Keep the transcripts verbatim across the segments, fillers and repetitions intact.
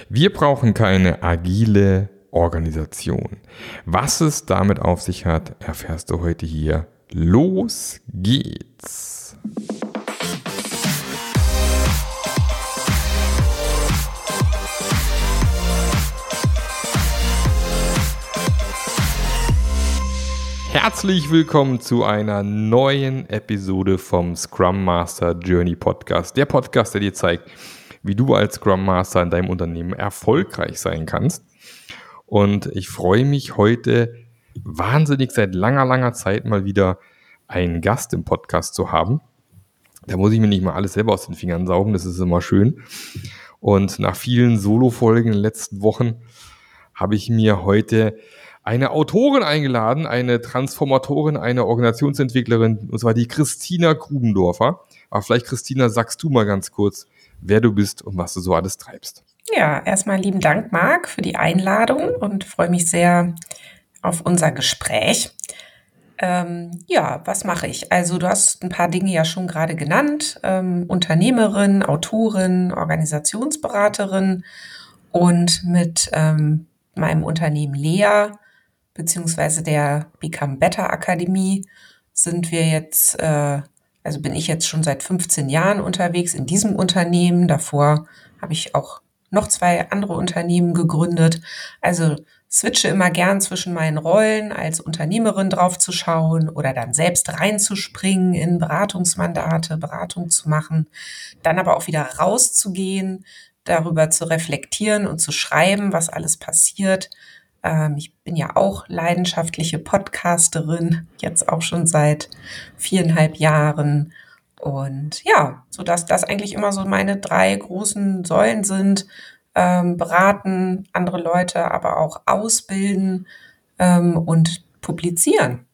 Wir brauchen keine agile Organisation. Was es damit auf sich hat, erfährst du heute hier. Los geht's! Herzlich willkommen zu einer neuen Episode vom Scrum Master Journey Podcast. Der Podcast, der dir zeigt, wie du als Scrum Master in deinem Unternehmen erfolgreich sein kannst. Und ich freue mich heute wahnsinnig seit langer, langer Zeit mal wieder einen Gast im Podcast zu haben. Da muss ich mir nicht mal alles selber aus den Fingern saugen, das ist immer schön. Und nach vielen Solo-Folgen in den letzten Wochen habe ich mir heute eine Autorin eingeladen, eine Transformatorin, eine Organisationsentwicklerin, und zwar die Christina Grubendorfer. Aber vielleicht, Christina, sagst du mal ganz kurz, wer du bist und was du so alles treibst. Ja, erstmal lieben Dank, Marc, für die Einladung und freue mich sehr auf unser Gespräch. Ähm, ja, was mache ich? Also du hast ein paar Dinge ja schon gerade genannt. Ähm, Unternehmerin, Autorin, Organisationsberaterin und mit ähm, meinem Unternehmen Lea beziehungsweise der Become Better Akademie sind wir jetzt, äh, also bin ich jetzt schon seit fünfzehn Jahren unterwegs in diesem Unternehmen. Davor habe ich auch noch zwei andere Unternehmen gegründet. Also switche immer gern zwischen meinen Rollen, als Unternehmerin drauf zu schauen oder dann selbst reinzuspringen in Beratungsmandate, Beratung zu machen, dann aber auch wieder rauszugehen, darüber zu reflektieren und zu schreiben, was alles passiert. Ähm, ich bin ja auch leidenschaftliche Podcasterin, jetzt auch schon seit viereinhalb Jahren. Und ja, so dass das eigentlich immer so meine drei großen Säulen sind. Ähm, beraten, andere Leute aber auch ausbilden ähm, und publizieren.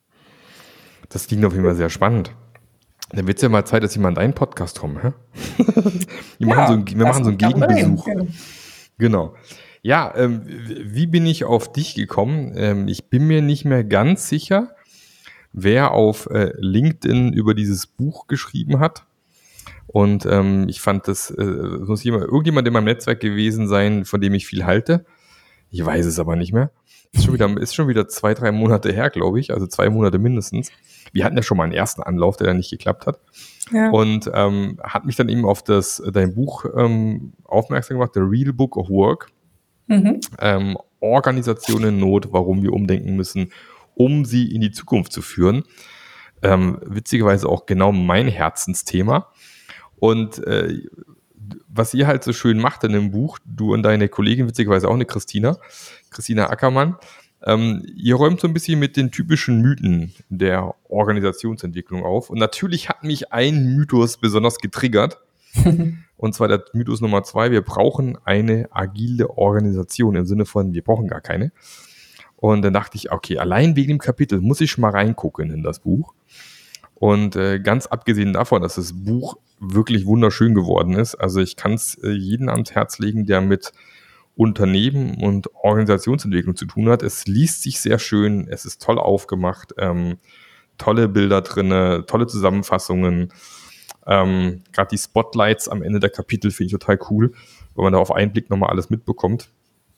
Das klingt auf jeden Fall sehr spannend. Dann wird es ja mal Zeit, dass ich mal in deinen Podcast komme. Hä? wir Ja, machen so, ein- wir machen so einen Gegenbesuch. Ja. Genau. Ja, ähm, wie bin ich auf dich gekommen? Ähm, ich bin mir nicht mehr ganz sicher, wer auf äh, LinkedIn über dieses Buch geschrieben hat. Und ähm, ich fand, das äh, muss jemand, irgendjemand in meinem Netzwerk gewesen sein, von dem ich viel halte. Ich weiß es aber nicht mehr. Ist schon wieder, ist schon wieder zwei, drei Monate her, glaube ich. Also zwei Monate mindestens. Wir hatten ja schon mal einen ersten Anlauf, der dann nicht geklappt hat. Ja. Und ähm, hat mich dann eben auf das dein Buch ähm, aufmerksam gemacht, The Real Book of Work. Mhm. Ähm, Organisation in Not, warum wir umdenken müssen, um sie in die Zukunft zu führen. Ähm, witzigerweise auch genau mein Herzensthema. Und äh, was ihr halt so schön macht in dem Buch, du und deine Kollegin, witzigerweise auch eine Christina, Christina Ackermann, ähm, ihr räumt so ein bisschen mit den typischen Mythen der Organisationsentwicklung auf. Und natürlich hat mich ein Mythos besonders getriggert. Und zwar der Mythos Nummer zwei, wir brauchen eine agile Organisation im Sinne von, wir brauchen gar keine. Und dann dachte ich, okay, allein wegen dem Kapitel muss ich schon mal reingucken in das Buch. Und äh, ganz abgesehen davon, dass das Buch wirklich wunderschön geworden ist, also ich kann es äh, jedem ans Herz legen, der mit Unternehmen und Organisationsentwicklung zu tun hat. Es liest sich sehr schön, es ist toll aufgemacht, ähm, tolle Bilder drin, tolle Zusammenfassungen. Ähm, Gerade die Spotlights am Ende der Kapitel finde ich total cool, weil man da auf einen Blick nochmal alles mitbekommt.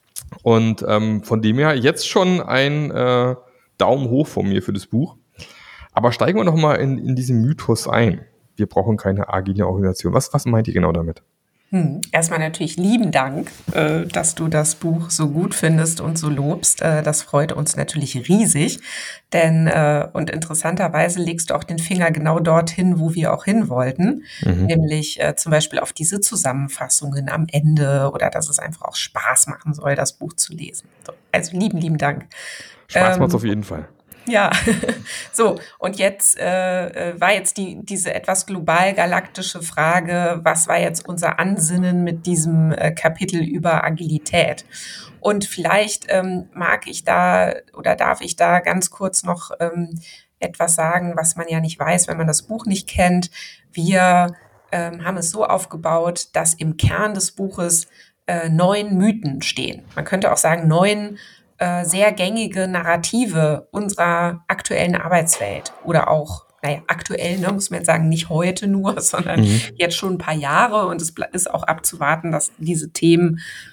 Und ähm, von dem her jetzt schon ein äh, Daumen hoch von mir für das Buch. Aber steigen wir nochmal in, in diesen Mythos ein. Wir brauchen keine agile Organisation. Was, was meint ihr genau damit? Hm. Erstmal natürlich lieben Dank, äh, dass du das Buch so gut findest und so lobst. Äh, das freut uns natürlich riesig. Denn, äh, und interessanterweise legst du auch den Finger genau dorthin, wo wir auch hin wollten. Mhm. Nämlich äh, zum Beispiel auf diese Zusammenfassungen am Ende oder dass es einfach auch Spaß machen soll, das Buch zu lesen. So, also lieben, lieben Dank. Spaß ähm, macht's auf jeden Fall. Ja, so und jetzt äh, war jetzt die diese etwas global galaktische Frage, was war jetzt unser Ansinnen mit diesem äh, Kapitel über Agilität? Und vielleicht ähm, mag ich da oder darf ich da ganz kurz noch ähm, etwas sagen, was man ja nicht weiß, wenn man das Buch nicht kennt. Wir ähm, haben es so aufgebaut, dass im Kern des Buches äh, neun Mythen stehen. Man könnte auch sagen neun sehr gängige Narrative unserer aktuellen Arbeitswelt oder auch, naja, aktuell, ne, muss man jetzt sagen, nicht heute nur, sondern mhm. jetzt schon ein paar Jahre und es ist auch abzuwarten, dass diese Themen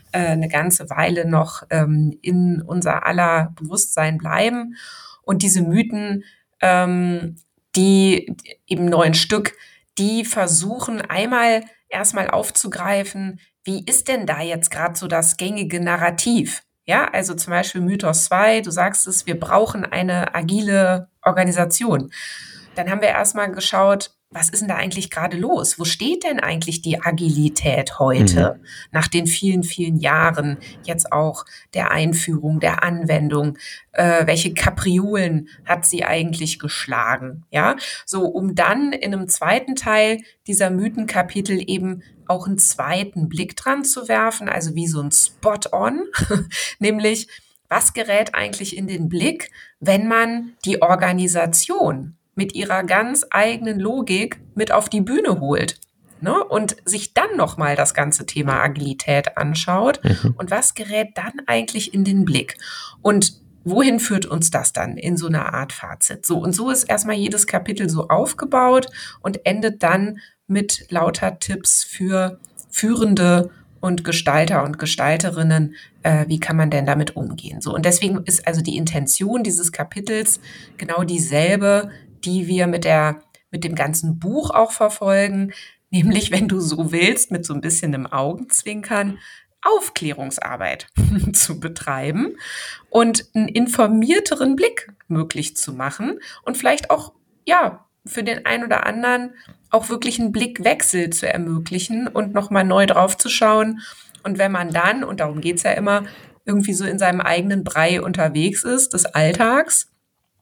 äh, eine ganze Weile noch ähm, in unser aller Bewusstsein bleiben. Und diese Mythen, ähm, die eben neun Stück, die versuchen einmal erstmal aufzugreifen, wie ist denn da jetzt gerade so das gängige Narrativ? Ja, also zum Beispiel Mythos zwei, du sagst es, wir brauchen eine agile Organisation. Dann haben wir erstmal geschaut, was ist denn da eigentlich gerade los? Wo steht denn eigentlich die Agilität heute? Mhm. Nach den vielen, vielen Jahren jetzt auch der Einführung, der Anwendung. Äh, welche Kapriolen hat sie eigentlich geschlagen? Ja, so um dann in einem zweiten Teil dieser Mythenkapitel eben auch einen zweiten Blick dran zu werfen, also wie so ein Spot-on, nämlich was gerät eigentlich in den Blick, wenn man die Organisation mit ihrer ganz eigenen Logik mit auf die Bühne holt, ne? Und sich dann nochmal das ganze Thema Agilität anschaut. Mhm. Und was gerät dann eigentlich in den Blick? Und wohin führt uns das dann in so einer Art Fazit? So, und so ist erstmal jedes Kapitel so aufgebaut und endet dann mit lauter Tipps für Führende und Gestalter und Gestalterinnen, äh, wie kann man denn damit umgehen? So, und deswegen ist also die Intention dieses Kapitels genau dieselbe, die wir mit der, mit dem ganzen Buch auch verfolgen, nämlich, wenn du so willst, mit so ein bisschen einem Augenzwinkern, Aufklärungsarbeit zu betreiben und einen informierteren Blick möglich zu machen und vielleicht auch, ja, für den einen oder anderen auch wirklich einen Blickwechsel zu ermöglichen und nochmal neu drauf zu schauen. Und wenn man dann, und darum geht's ja immer, irgendwie so in seinem eigenen Brei unterwegs ist, des Alltags,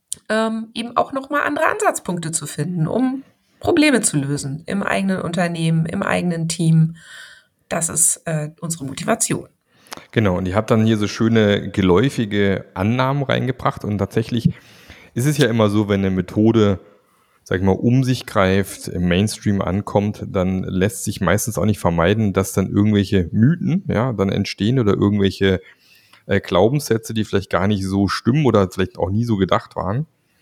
ähm, eben auch nochmal andere Ansatzpunkte zu finden, um Probleme zu lösen im eigenen Unternehmen, im eigenen Team. Das ist äh, unsere Motivation. Genau, und ihr habt dann hier so schöne geläufige Annahmen reingebracht und tatsächlich ist es ja immer so, wenn eine Methode, sag ich mal, um sich greift, im Mainstream ankommt, dann lässt sich meistens auch nicht vermeiden, dass dann irgendwelche Mythen, ja, dann entstehen oder irgendwelche äh, Glaubenssätze, die vielleicht gar nicht so stimmen oder vielleicht auch nie so gedacht waren.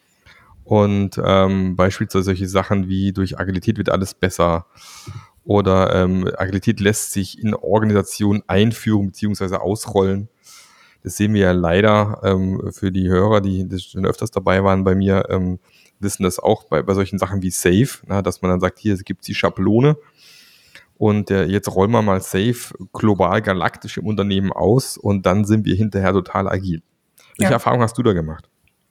Und ähm, beispielsweise solche Sachen wie durch Agilität wird alles besser oder ähm, Agilität lässt sich in Organisationen einführen bzw. ausrollen. Das sehen wir ja leider ähm, für die Hörer, die, die schon öfters dabei waren bei mir, ähm, wissen das auch bei, bei solchen Sachen wie Safe, na, dass man dann sagt, hier gibt es die Schablone und äh, jetzt rollen wir mal Safe global galaktisch im Unternehmen aus und dann sind wir hinterher total agil. Welche Ja. Erfahrung hast du da gemacht?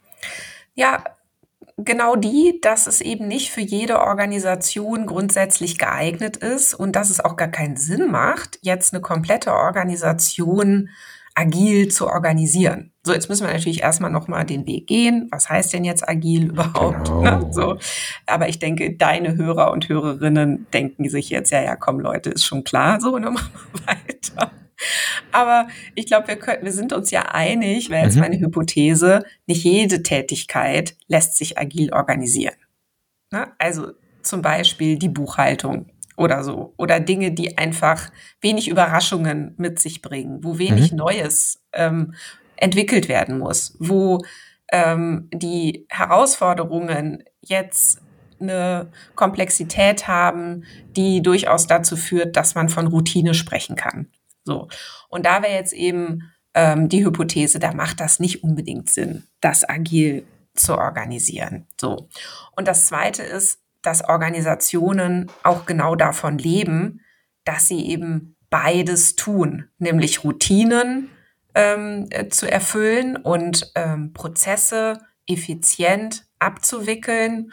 Ja, genau die, dass es eben nicht für jede Organisation grundsätzlich geeignet ist und dass es auch gar keinen Sinn macht, jetzt eine komplette Organisation agil zu organisieren. So, jetzt müssen wir natürlich erstmal nochmal den Weg gehen. Was heißt denn jetzt agil überhaupt? Genau. Ne? So. Aber ich denke, deine Hörer und Hörerinnen denken sich jetzt, ja, ja, komm Leute, ist schon klar, so, dann machen wir weiter. Aber ich glaube, wir, können, wir sind uns ja einig, wäre jetzt Mhm. meine Hypothese, nicht jede Tätigkeit lässt sich agil organisieren. Ne? Also zum Beispiel die Buchhaltung oder so. Oder Dinge, die einfach wenig Überraschungen mit sich bringen, wo wenig Mhm. Neues ähm, entwickelt werden muss, wo ähm, die Herausforderungen jetzt eine Komplexität haben, die durchaus dazu führt, dass man von Routine sprechen kann. So. Und da wäre jetzt eben ähm, die Hypothese, da macht das nicht unbedingt Sinn, das agil zu organisieren. So. Und das Zweite ist, dass Organisationen auch genau davon leben, dass sie eben beides tun, nämlich Routinen ähm, äh, zu erfüllen und ähm, Prozesse effizient abzuwickeln,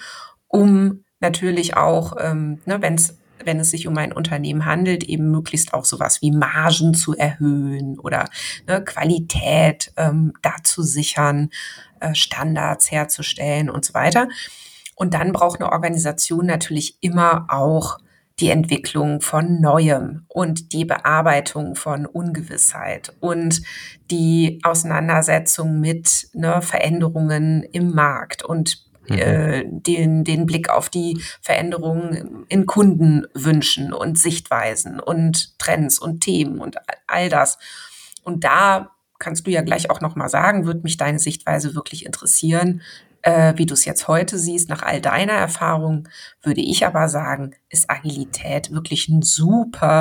um natürlich auch, ähm, ne, wenn es wenn es sich um ein Unternehmen handelt, eben möglichst auch sowas wie Margen zu erhöhen oder ne, Qualität ähm, da zu sichern, äh, Standards herzustellen und so weiter. Und dann braucht eine Organisation natürlich immer auch die Entwicklung von Neuem und die Bearbeitung von Ungewissheit und die Auseinandersetzung mit ne, Veränderungen im Markt und äh, den, den Blick auf die Veränderungen in Kundenwünschen und Sichtweisen und Trends und Themen und all das. Und da kannst du ja gleich auch noch mal sagen, wird mich deine Sichtweise wirklich interessieren, äh, wie du es jetzt heute siehst. Nach all deiner Erfahrung würde ich aber sagen, ist Agilität wirklich ein super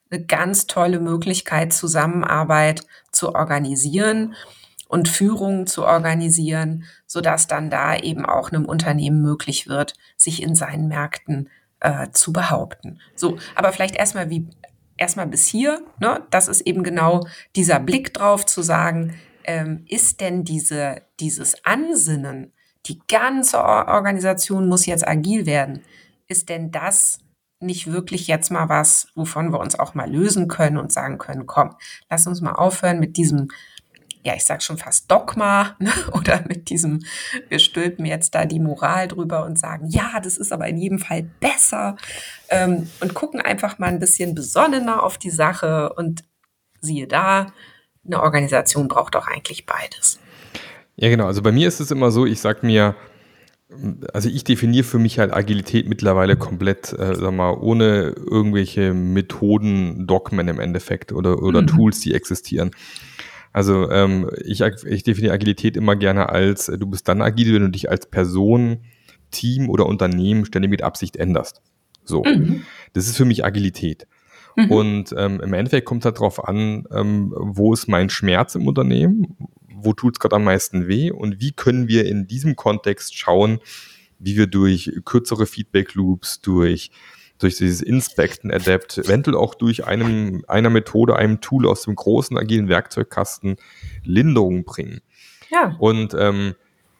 eine ganz tolle Möglichkeit, Zusammenarbeit zu organisieren und Führung zu organisieren, sodass dann da eben auch einem Unternehmen möglich wird, sich in seinen Märkten äh, zu behaupten. So, aber vielleicht erstmal wie erstmal bis hier, ne? Das ist eben genau dieser Blick drauf zu sagen, ähm, ist denn diese, dieses Ansinnen, die ganze Or- Organisation muss jetzt agil werden, ist denn das nicht wirklich jetzt mal was, wovon wir uns auch mal lösen können und sagen können, komm, lass uns mal aufhören mit diesem, ja, ich sag schon fast Dogma, ne? Oder mit diesem, wir stülpen jetzt da die Moral drüber und sagen, ja, das ist aber in jedem Fall besser, ähm, und gucken einfach mal ein bisschen besonnener auf die Sache und siehe da, eine Organisation braucht doch eigentlich beides. Ja, genau. Also bei mir ist es immer so, ich sag mir, also ich definiere für mich halt Agilität mittlerweile komplett, äh, sag mal, ohne irgendwelche Methoden, Dogmen im Endeffekt oder, oder Mhm. Tools, die existieren. Also ähm, ich, ich definiere Agilität immer gerne als, äh, du bist dann agil, wenn du dich als Person, Team oder Unternehmen ständig mit Absicht änderst. So, Mhm. das ist für mich Agilität. Mhm. Und ähm, im Endeffekt kommt es halt darauf an, ähm, wo ist mein Schmerz im Unternehmen, wo tut es gerade am meisten weh und wie können wir in diesem Kontext schauen, wie wir durch kürzere Feedback-Loops, durch, durch dieses Inspect and Adapt, eventuell auch durch einem, einer Methode, einem Tool aus dem großen agilen Werkzeugkasten Linderung bringen. Ja. Und ähm,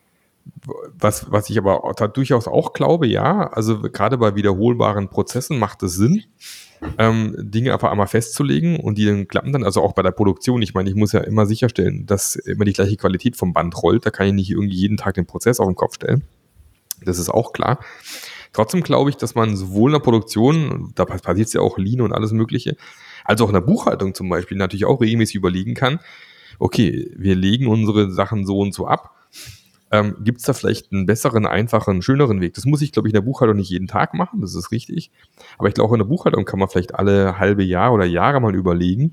was, was ich aber auch, da durchaus auch glaube, ja, also gerade bei wiederholbaren Prozessen macht es Sinn, ähm, Dinge einfach einmal festzulegen und die dann klappen dann, also auch bei der Produktion. Ich meine, ich muss ja immer sicherstellen, dass immer die gleiche Qualität vom Band rollt. Da kann ich nicht irgendwie jeden Tag den Prozess auf den Kopf stellen. Das ist auch klar. Trotzdem glaube ich, dass man sowohl in der Produktion, da passiert es ja auch Lean und alles Mögliche, als auch in der Buchhaltung zum Beispiel natürlich auch regelmäßig überlegen kann, okay, wir legen unsere Sachen so und so ab. Ähm, gibt es da vielleicht einen besseren, einfachen, schöneren Weg? Das muss ich, glaube ich, in der Buchhaltung nicht jeden Tag machen, das ist richtig. Aber ich glaube, auch in der Buchhaltung kann man vielleicht alle halbe Jahr oder Jahre mal überlegen,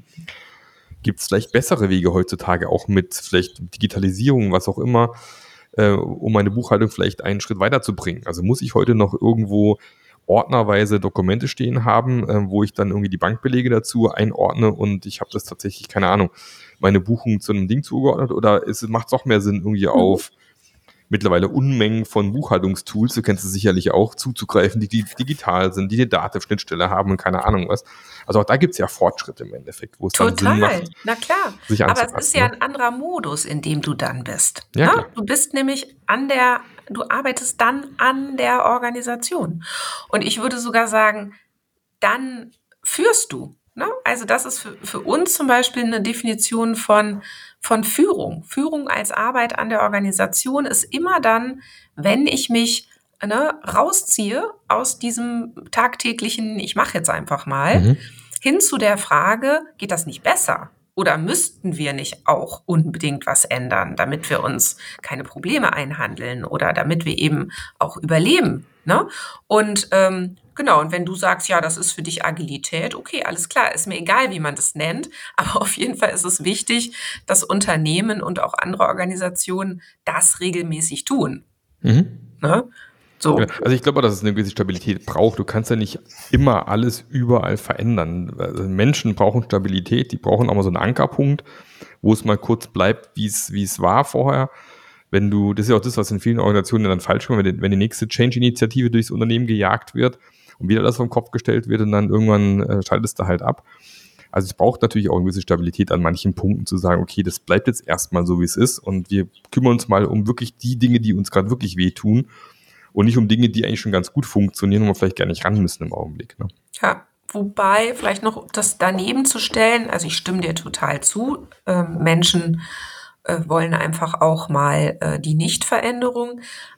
gibt es vielleicht bessere Wege heutzutage, auch mit vielleicht Digitalisierung, was auch immer, äh, um meine Buchhaltung vielleicht einen Schritt weiterzubringen. Also muss ich heute noch irgendwo ordnerweise Dokumente stehen haben, äh, wo ich dann irgendwie die Bankbelege dazu einordne und ich habe das tatsächlich, keine Ahnung, meine Buchung zu einem Ding zugeordnet oder macht es doch mehr Sinn, irgendwie Mhm. auf mittlerweile Unmengen von Buchhaltungstools, du kennst es sicherlich auch, zuzugreifen, die, die digital sind, die eine Datenschnittstelle haben und keine Ahnung was. Also auch da gibt es ja Fortschritte im Endeffekt, wo es dann Sinn Total, macht, na klar. sich Aber es ist anzupassen. ja Ne? ein anderer Modus, in dem du dann bist. Ja, Ne? klar. Du bist nämlich an der, du arbeitest dann an der Organisation. Und ich würde sogar sagen, dann führst du. Ne? Also das ist für, für uns zum Beispiel eine Definition von, von Führung. Führung als Arbeit an der Organisation ist immer dann, wenn ich mich, ne, rausziehe aus diesem tagtäglichen, ich mache jetzt einfach mal, Mhm. hin zu der Frage, geht das nicht besser? Oder müssten wir nicht auch unbedingt was ändern, damit wir uns keine Probleme einhandeln oder damit wir eben auch überleben? Ne? Und ähm, genau, und wenn du sagst, ja, das ist für dich Agilität, okay, alles klar, ist mir egal, wie man das nennt, aber auf jeden Fall ist es wichtig, dass Unternehmen und auch andere Organisationen das regelmäßig tun. Mhm. Ne? So. Genau. Also ich glaube, dass es eine gewisse Stabilität braucht. Du kannst ja nicht immer alles überall verändern. Also Menschen brauchen Stabilität, die brauchen auch mal so einen Ankerpunkt, wo es mal kurz bleibt, wie es, wie es war vorher. Wenn du, das ist ja auch das, was in vielen Organisationen dann falsch kommt, wenn die, wenn die nächste Change-Initiative durchs Unternehmen gejagt wird und wieder das vom Kopf gestellt wird und dann irgendwann äh, schaltest du halt ab. Also es braucht natürlich auch eine gewisse Stabilität an manchen Punkten zu sagen, okay, das bleibt jetzt erstmal so, wie es ist und wir kümmern uns mal um wirklich die Dinge, die uns gerade wirklich wehtun und nicht um Dinge, die eigentlich schon ganz gut funktionieren und wir vielleicht gar nicht ran müssen im Augenblick. Ne? Ja, wobei vielleicht noch das daneben zu stellen, also ich stimme dir total zu, ähm, Menschen äh, wollen einfach auch mal äh, die Nichtveränderung,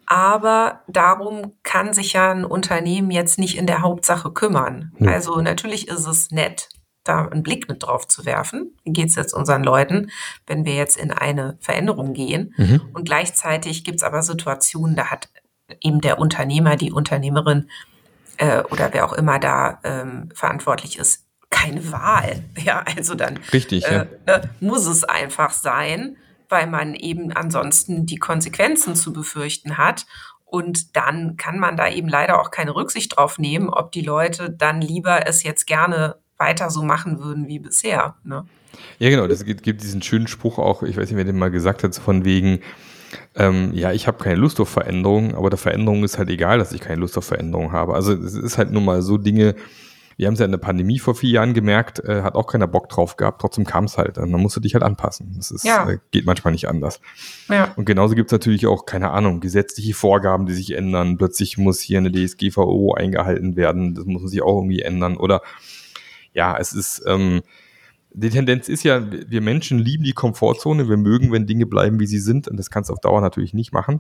aber darum kann sich ja ein Unternehmen jetzt nicht in der Hauptsache kümmern. Nö. Also natürlich ist es nett, da einen Blick mit drauf zu werfen. Wie geht es jetzt unseren Leuten, wenn wir jetzt in eine Veränderung gehen? Mhm. Und gleichzeitig gibt es aber Situationen, da hat eben der Unternehmer, die Unternehmerin äh, oder wer auch immer da ähm, verantwortlich ist, keine Wahl. Ja, also dann Richtig, äh, ja. ne, muss es einfach sein, weil man eben ansonsten die Konsequenzen zu befürchten hat. Und dann kann man da eben leider auch keine Rücksicht drauf nehmen, ob die Leute dann lieber es jetzt gerne weiter so machen würden wie bisher. Ne? Ja, genau, das gibt, gibt diesen schönen Spruch auch, ich weiß nicht, wer den mal gesagt hat, so von wegen, ähm, ja, ich habe keine Lust auf Veränderungen, aber der Veränderung ist halt egal, dass ich keine Lust auf Veränderungen habe. Also es ist halt nun mal so Dinge, wir haben es ja in der Pandemie vor vier Jahren gemerkt, äh, hat auch keiner Bock drauf gehabt, trotzdem kam es halt. Und dann musst du dich halt anpassen. Das ist, Ja. äh, geht manchmal nicht anders. Ja. Und genauso gibt es natürlich auch, keine Ahnung, gesetzliche Vorgaben, die sich ändern. Plötzlich muss hier eine D S G V O eingehalten werden. Das muss sich auch irgendwie ändern. Oder ja, es ist, ähm, die Tendenz ist ja, wir Menschen lieben die Komfortzone. Wir mögen, wenn Dinge bleiben, wie sie sind. Und das kannst du auf Dauer natürlich nicht machen.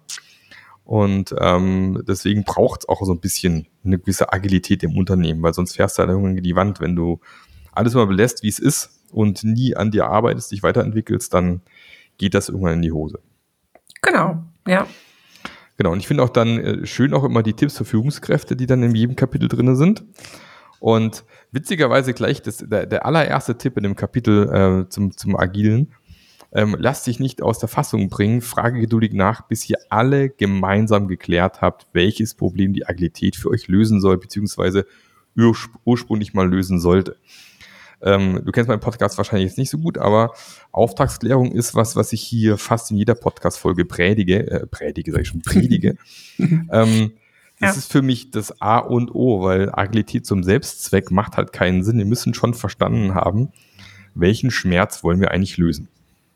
Und ähm, deswegen braucht es auch so ein bisschen eine gewisse Agilität im Unternehmen, weil sonst fährst du halt irgendwann gegen die Wand. Wenn du alles mal belässt, wie es ist und nie an dir arbeitest, dich weiterentwickelst, dann geht das irgendwann in die Hose. Genau, ja. Genau, und ich finde auch dann äh, schön auch immer die Tipps für Führungskräfte, die dann in jedem Kapitel drin sind. Und witzigerweise gleich das, der, der allererste Tipp in dem Kapitel äh, zum, zum Agilen: Ähm, lasst dich nicht aus der Fassung bringen, frage geduldig nach, bis ihr alle gemeinsam geklärt habt, welches Problem die Agilität für euch lösen soll, beziehungsweise ur- ursprünglich mal lösen sollte. Ähm, du kennst meinen Podcast wahrscheinlich jetzt nicht so gut, aber Auftragsklärung ist was, was ich hier fast in jeder Podcast-Folge predige, äh, predige, sag ich schon, predige. ähm, das Ja. ist für mich das A und O, weil Agilität zum Selbstzweck macht halt keinen Sinn. Wir müssen schon verstanden haben, welchen Schmerz wollen wir eigentlich lösen.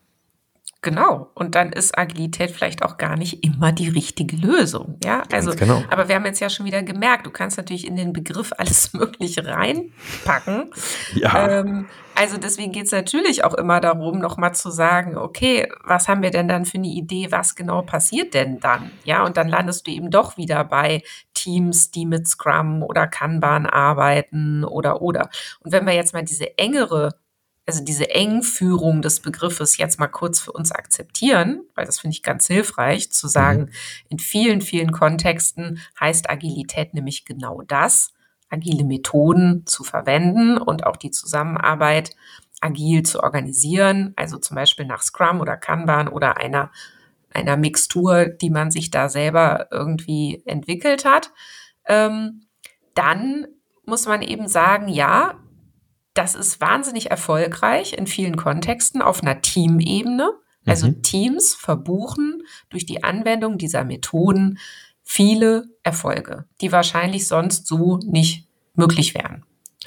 Genau. Und dann ist Agilität vielleicht auch gar nicht immer die richtige Lösung. Ja, also, genau. Aber wir haben jetzt ja schon wieder gemerkt, du kannst natürlich in den Begriff alles Mögliche reinpacken. Ja. Ähm, also deswegen geht es natürlich auch immer darum, nochmal zu sagen, okay, was haben wir denn dann für eine Idee, was genau passiert denn dann? Ja, und dann landest du eben doch wieder bei Teams, die mit Scrum oder Kanban arbeiten oder, oder. Und wenn wir jetzt mal diese engere Also diese Engführung des Begriffes jetzt mal kurz für uns akzeptieren, weil das finde ich ganz hilfreich, zu sagen, mhm. in vielen, vielen Kontexten heißt Agilität nämlich genau das, agile Methoden zu verwenden und auch die Zusammenarbeit agil zu organisieren, also zum Beispiel nach Scrum oder Kanban oder einer, einer Mixtur, die man sich da selber irgendwie entwickelt hat. Ähm, dann muss man eben sagen, ja, das ist wahnsinnig erfolgreich in vielen Kontexten auf einer Teamebene. Also mhm. Teams verbuchen durch die Anwendung dieser Methoden viele Erfolge, die wahrscheinlich sonst so nicht möglich wären.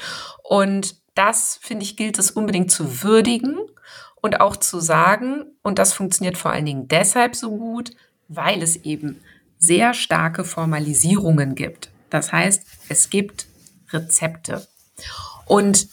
Und das, finde ich, gilt es unbedingt zu würdigen und auch zu sagen, und das funktioniert vor allen Dingen deshalb so gut, weil es eben sehr starke Formalisierungen gibt. Das heißt, es gibt Rezepte. Und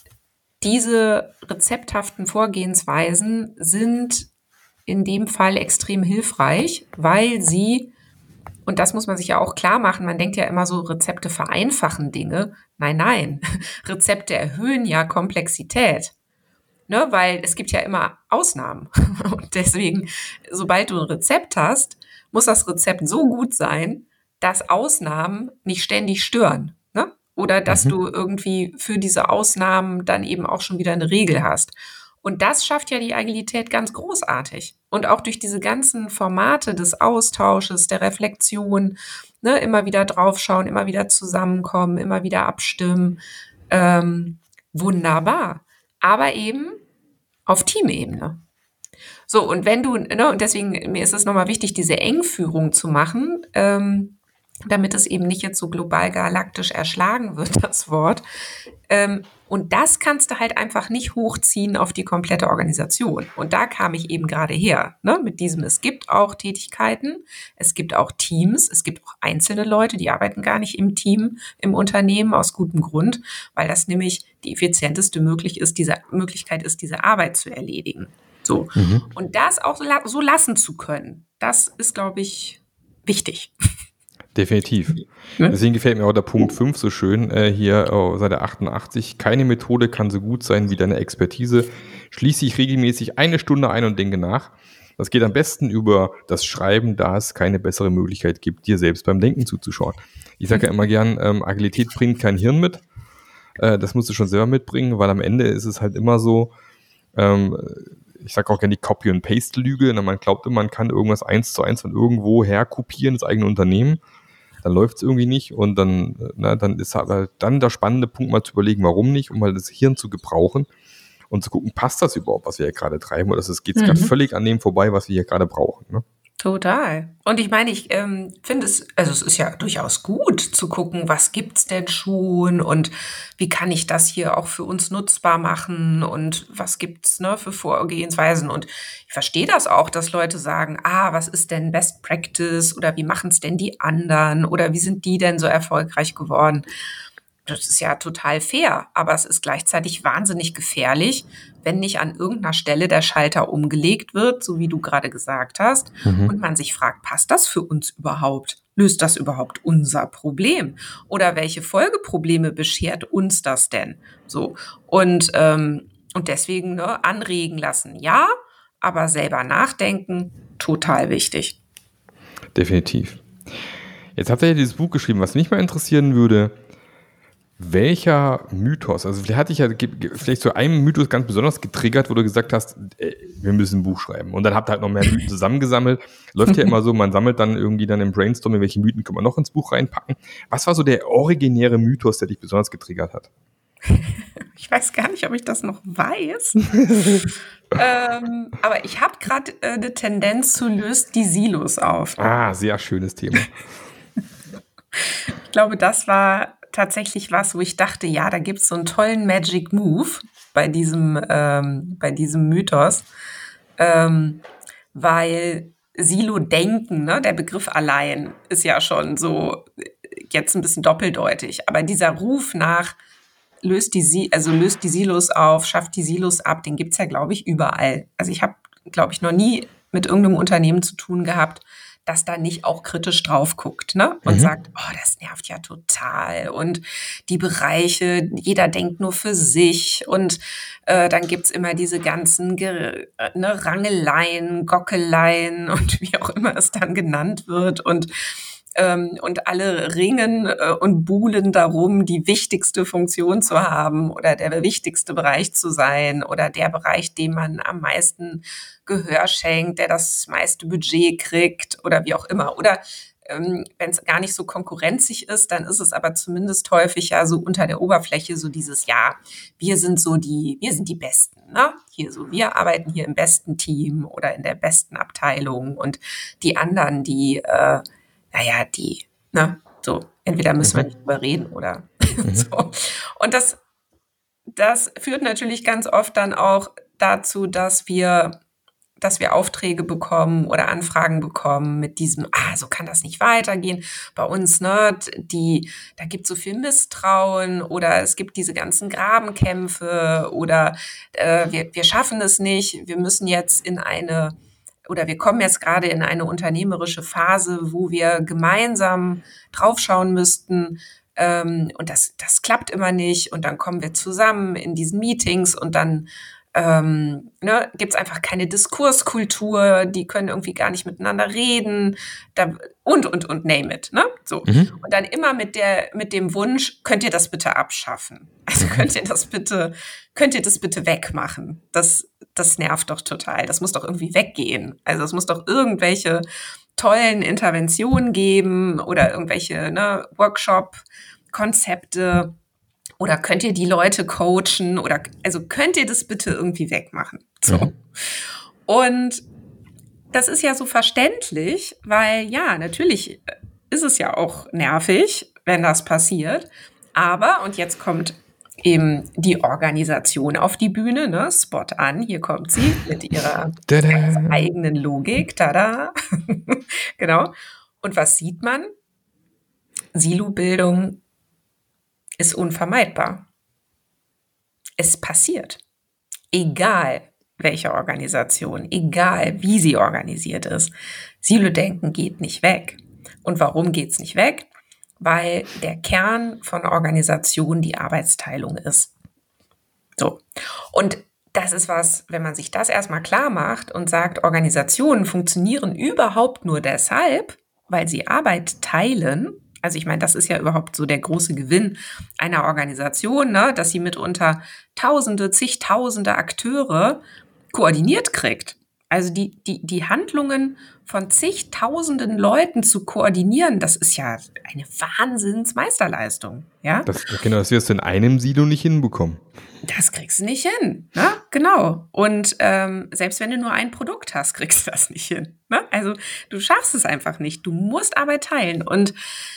diese rezepthaften Vorgehensweisen sind in dem Fall extrem hilfreich, weil sie, und das muss man sich ja auch klar machen, man denkt ja immer so, Rezepte vereinfachen Dinge. Nein, nein, Rezepte erhöhen ja Komplexität, ne? Weil es gibt ja immer Ausnahmen. Und deswegen, sobald du ein Rezept hast, muss das Rezept so gut sein, dass Ausnahmen nicht ständig stören. Oder dass mhm. du irgendwie für diese Ausnahmen dann eben auch schon wieder eine Regel hast. Und das schafft ja die Agilität ganz großartig. Und auch durch diese ganzen Formate des Austausches, der Reflexion, ne, immer wieder draufschauen, immer wieder zusammenkommen, immer wieder abstimmen. Ähm, wunderbar. Aber eben auf Teamebene. So, und wenn du, ne, und deswegen, mir ist es nochmal wichtig, diese Engführung zu machen, ähm, damit es eben nicht jetzt so global galaktisch erschlagen wird, das Wort. Ähm, und das kannst du halt einfach nicht hochziehen auf die komplette Organisation. Und da kam ich eben gerade her, ne, mit diesem, es gibt auch Tätigkeiten, es gibt auch Teams, es gibt auch einzelne Leute, die arbeiten gar nicht im Team, im Unternehmen, aus gutem Grund, weil das nämlich die effizienteste möglich ist, diese Möglichkeit ist, diese Arbeit zu erledigen. So. Mhm. Und das auch so, so lassen zu können, das ist, glaube ich, wichtig. Definitiv. Deswegen gefällt mir auch der Punkt fünf so schön, äh, hier oh, Seite achtundachtzig. Keine Methode kann so gut sein wie deine Expertise. Schließ dich regelmäßig eine Stunde ein und denke nach. Das geht am besten über das Schreiben, da es keine bessere Möglichkeit gibt, dir selbst beim Denken zuzuschauen. Ich sage ja immer gern, ähm, Agilität bringt kein Hirn mit. Äh, das musst du schon selber mitbringen, weil am Ende ist es halt immer so, ähm, ich sage auch gerne die Copy-and-Paste-Lüge. Man glaubt immer, man kann irgendwas eins zu eins von irgendwo her kopieren, das eigene Unternehmen. dann läuft es irgendwie nicht und dann, na, dann ist halt dann der spannende Punkt, mal zu überlegen, warum nicht, um mal das Hirn zu gebrauchen und zu gucken, passt das überhaupt, was wir hier gerade treiben, oder geht es gerade Mhm. völlig an dem vorbei, was wir hier gerade brauchen. Ne? Total. Und ich meine, ich ähm, finde es, also es ist ja durchaus gut zu gucken, was gibt's denn schon und wie kann ich das hier auch für uns nutzbar machen und was gibt's, ne, für Vorgehensweisen. Und ich verstehe das auch, dass Leute sagen, ah, was ist denn Best Practice oder wie machen es denn die anderen oder wie sind die denn so erfolgreich geworden? Das ist ja total fair, aber es ist gleichzeitig wahnsinnig gefährlich, wenn nicht an irgendeiner Stelle der Schalter umgelegt wird, so wie du gerade gesagt hast, Mhm. und man sich fragt, passt das für uns überhaupt? Löst das überhaupt unser Problem? Oder welche Folgeprobleme beschert uns das denn? So. Und, ähm, und deswegen, ne, anregen lassen, ja, aber selber nachdenken, total wichtig. Definitiv. Jetzt hat er ja dieses Buch geschrieben, was mich mal interessieren würde, welcher Mythos, also vielleicht hatte ich ja vielleicht so einen Mythos ganz besonders getriggert, wo du gesagt hast, ey, wir müssen ein Buch schreiben. Und dann habt ihr halt noch mehr Mythen zusammengesammelt. Läuft ja immer so, man sammelt dann irgendwie dann im Brainstorming, welche Mythen können wir noch ins Buch reinpacken. Was war so der originäre Mythos, der dich besonders getriggert hat? Ich weiß gar nicht, ob ich das noch weiß. ähm, aber ich habe gerade äh, eine Tendenz zu löst die Silos auf. Ah, sehr schönes Thema. Ich glaube, das war tatsächlich was, wo ich dachte, ja, da gibt es so einen tollen Magic Move bei diesem, ähm, bei diesem Mythos, ähm, weil Silo-Denken, ne, der Begriff allein ist ja schon so jetzt ein bisschen doppeldeutig, aber dieser Ruf nach löst die, also löst die Silos auf, schafft die Silos ab, den gibt es ja, glaube ich, überall. Also ich habe, glaube ich, noch nie mit irgendeinem Unternehmen zu tun gehabt, dass da nicht auch kritisch drauf guckt, ne? Und Mhm. sagt, oh, das nervt ja total. Und die Bereiche, jeder denkt nur für sich. Und äh, dann gibt's immer diese ganzen Ge ne, Rangeleien, Gockeleien und wie auch immer es dann genannt wird. Und ähm, und alle ringen äh, und buhlen darum, die wichtigste Funktion zu haben oder der wichtigste Bereich zu sein oder der Bereich, dem man am meisten Gehör schenkt, der das meiste Budget kriegt oder wie auch immer. Oder ähm, wenn es gar nicht so konkurrenzig ist, dann ist es aber zumindest häufig ja so unter der Oberfläche so dieses, ja, wir sind so die, wir sind die Besten, ne? Hier so, wir arbeiten hier im besten Team oder in der besten Abteilung und die anderen, die äh, naja, die, ne, so, entweder müssen wir nicht drüber reden oder Mhm. so. Und das, das führt natürlich ganz oft dann auch dazu, dass wir, dass wir Aufträge bekommen oder Anfragen bekommen mit diesem, ah, so kann das nicht weitergehen. Bei uns, ne, die, da gibt es so viel Misstrauen oder es gibt diese ganzen Grabenkämpfe oder äh, wir, wir schaffen es nicht, wir müssen jetzt in eine oder wir kommen jetzt gerade in eine unternehmerische Phase, wo wir gemeinsam draufschauen müssten. Ähm, und das, das klappt immer nicht. Und dann kommen wir zusammen in diesen Meetings und dann ähm, ne, gibt es einfach keine Diskurskultur. Die können irgendwie gar nicht miteinander reden. Da, und, und, und name it. Ne? So. Mhm. Und dann immer mit, der, mit dem Wunsch, könnt ihr das bitte abschaffen? Also könnt ihr das bitte, könnt ihr das bitte wegmachen? Das, das nervt doch total. Das muss doch irgendwie weggehen. Also es muss doch irgendwelche tollen Interventionen geben oder irgendwelche ne, Workshop-Konzepte. Oder könnt ihr die Leute coachen? Oder also könnt ihr das bitte irgendwie wegmachen? So. Mhm. Und das ist ja so verständlich, weil ja, natürlich ist es ja auch nervig, wenn das passiert. Aber, und jetzt kommt eben die Organisation auf die Bühne, ne? Spot an, hier kommt sie mit ihrer ganz eigenen Logik, tada, genau. Und was sieht man? Silobildung ist unvermeidbar. Es passiert. Egal welche Organisation, egal wie sie organisiert ist. Silo-Denken geht nicht weg. Und warum geht es nicht weg? Weil der Kern von Organisation die Arbeitsteilung ist. So. Und das ist was, wenn man sich das erstmal klar macht und sagt, Organisationen funktionieren überhaupt nur deshalb, weil sie Arbeit teilen. Also ich meine, das ist ja überhaupt so der große Gewinn einer Organisation, ne? Dass sie mitunter Tausende, zigtausende Akteure koordiniert kriegt. Also die, die, die Handlungen von zigtausenden Leuten zu koordinieren, das ist ja eine Wahnsinnsmeisterleistung, ja? Das, genau, das wirst du in einem Silo nicht hinbekommen. Das kriegst du nicht hin, ne? Genau. Und ähm, selbst wenn du nur ein Produkt hast, kriegst du das nicht hin. Ne? Also du schaffst es einfach nicht. Du musst Arbeit teilen. Und,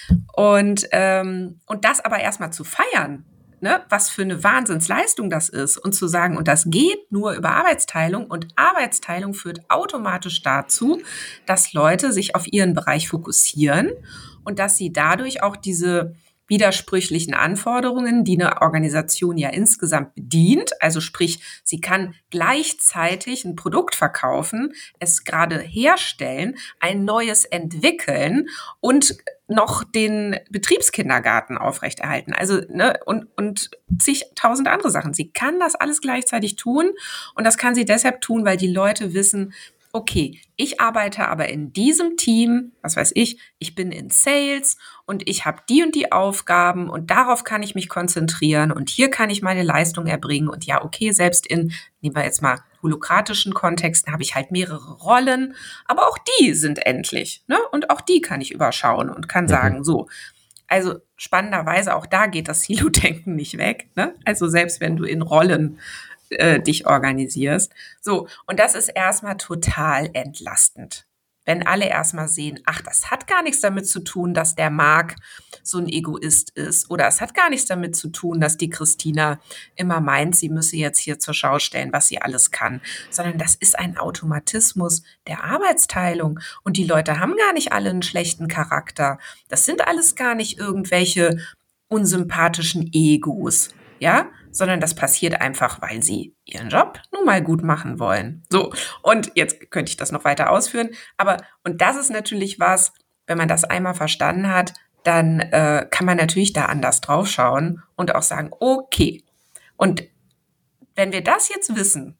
und, ähm, und das aber erstmal zu feiern, ne? Was für eine Wahnsinnsleistung das ist. Und zu sagen, und das geht nur über Arbeitsteilung. Und Arbeitsteilung führt automatisch dazu, dass Leute sich auf ihren Bereich fokussieren und dass sie dadurch auch diese widersprüchlichen Anforderungen, die eine Organisation ja insgesamt bedient. Also sprich, sie kann gleichzeitig ein Produkt verkaufen, es gerade herstellen, ein neues entwickeln und noch den Betriebskindergarten aufrechterhalten. Also, ne, und, und zigtausend andere Sachen. Sie kann das alles gleichzeitig tun und das kann sie deshalb tun, weil die Leute wissen, okay, ich arbeite aber in diesem Team, was weiß ich, ich bin in Sales und ich habe die und die Aufgaben und darauf kann ich mich konzentrieren und hier kann ich meine Leistung erbringen und ja, okay, selbst in, nehmen wir jetzt mal holokratischen Kontexten, habe ich halt mehrere Rollen, aber auch die sind endlich, ne? Und auch die kann ich überschauen und kann sagen, Mhm. so, also spannenderweise auch da geht das Silo-Denken nicht weg, ne? Also selbst wenn du in Rollen äh, dich organisierst. So, und das ist erstmal total entlastend. Wenn alle erstmal sehen, ach, das hat gar nichts damit zu tun, dass der Marc so ein Egoist ist. Oder es hat gar nichts damit zu tun, dass die Christina immer meint, sie müsse jetzt hier zur Schau stellen, was sie alles kann. Sondern das ist ein Automatismus der Arbeitsteilung. Und die Leute haben gar nicht alle einen schlechten Charakter. Das sind alles gar nicht irgendwelche unsympathischen Egos. Ja, sondern das passiert einfach, weil sie ihren Job nun mal gut machen wollen. So, und jetzt könnte ich das noch weiter ausführen, aber, und das ist natürlich was, wenn man das einmal verstanden hat, dann äh, kann man natürlich da anders drauf schauen und auch sagen, okay, und wenn wir das jetzt wissen,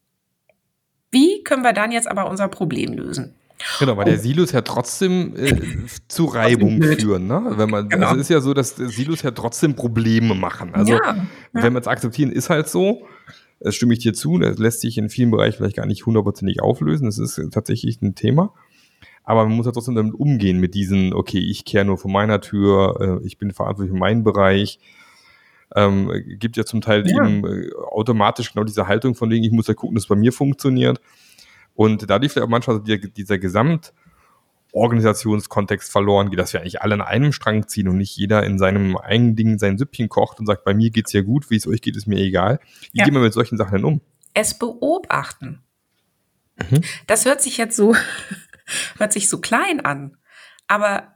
wie können wir dann jetzt aber unser Problem lösen? Genau, weil der Silos ja trotzdem äh, zu Reibung führen, ne? Wenn man, Genau. also ist ja so, dass Silos ja trotzdem Probleme machen. Also Ja, ja. wenn wir es akzeptieren, ist halt so. Das stimme ich dir zu. Das lässt sich in vielen Bereichen vielleicht gar nicht hundertprozentig auflösen. Das ist tatsächlich ein Thema. Aber man muss ja trotzdem damit umgehen, mit diesen, okay, ich kehre nur vor meiner Tür, äh, ich bin verantwortlich für meinen Bereich. Ähm, gibt ja zum Teil Ja. eben äh, automatisch genau diese Haltung von wegen, ich muss ja gucken, dass es bei mir funktioniert. Und dadurch vielleicht auch manchmal so die, dieser Gesamtorganisationskontext verloren geht, dass wir eigentlich alle an einem Strang ziehen und nicht jeder in seinem eigenen Ding sein Süppchen kocht und sagt, bei mir geht's ja gut, wie es euch geht, ist mir egal. Wie Ja. gehen wir mit solchen Sachen denn um? Es beobachten. Mhm. Das hört sich jetzt so, hört sich so klein an. Aber